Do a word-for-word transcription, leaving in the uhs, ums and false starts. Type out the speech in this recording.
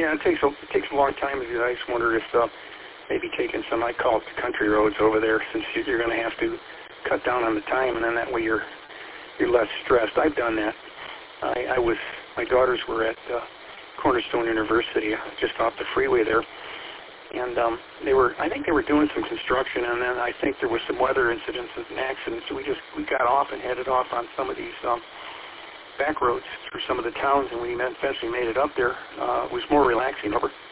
Yeah, it takes a, it takes a long time to do that. I just wonder if uh, maybe taking some, I call it the country roads over there, since you're going to have to cut down on the time, and then that way you're you're less stressed. I've done that. I, I was, my daughters were at uh, Cornerstone University, just off the freeway there, and um, they were, I think they were doing some construction, and then I think there was some weather incidents and accidents, so we just, we got off and headed off on some of these um, back roads through some of the towns, and we eventually made it up there. Uh, it was more relaxing over